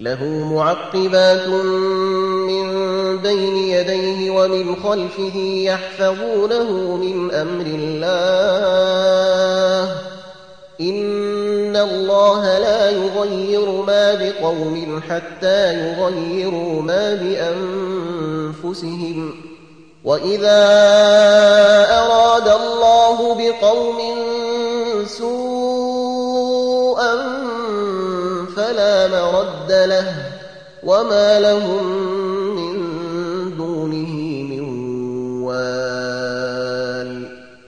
له معقبات من بين يديه ومن خلفه يحفظونه من أمر الله إن الله لا يغير ما بقوم حتى يغيروا ما بأنفسهم وإذا أراد الله بقوم سوءا فلا مرد له وما لهم